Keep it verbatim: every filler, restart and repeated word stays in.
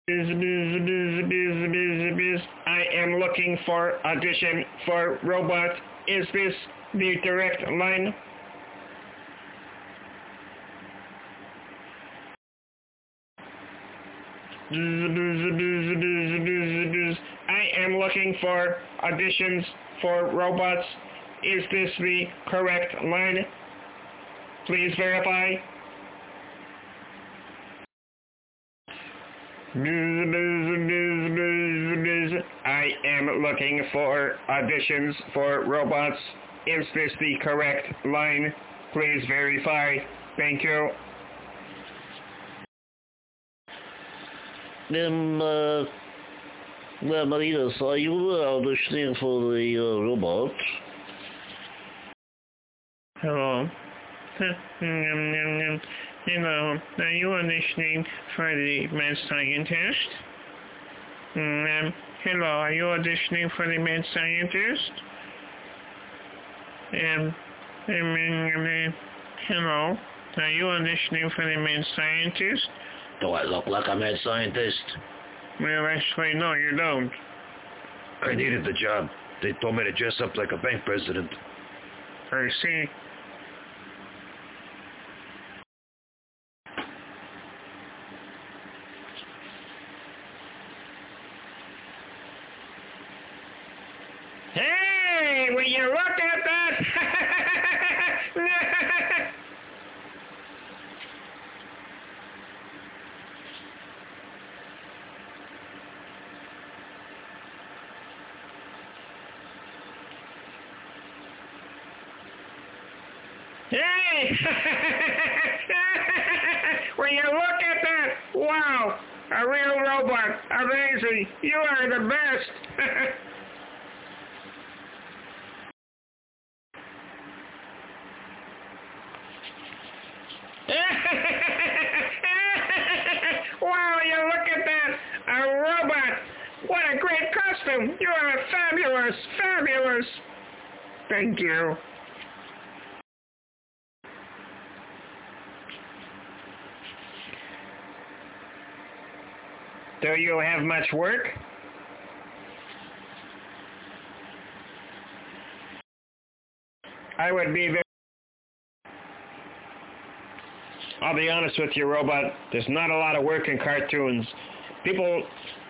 Biz, biz, biz, biz, biz, biz. I am looking for audition for robot. Is this the direct line? Biz, biz, biz, biz, biz, biz. I am looking for auditions for robots. Is this the correct line? Please verify. Biz, biz, biz, biz, biz. I am looking for auditions for robots. Is this the correct line? Please verify. Thank you. Um, uh, well, Marinas, are you auditioning for the uh, robot? Hello. Hello. Are you auditioning for the mad scientist? Um, hello. Are you auditioning for the mad scientist? Um, um, hello. Are you auditioning for the mad scientist? Do I look like a mad scientist? Well, actually, no, you don't. I needed the job. They told me to dress up like a bank president. I see. Hey, will you look at that? Hey! Will you look at that? Wow! A real robot. Amazing. You are the best. Wow, you look at that! A robot! What a great costume! You are fabulous! Fabulous! Thank you. Do you have much work? I would be very... I'll be honest with you, robot. There's not a lot of work in cartoons. People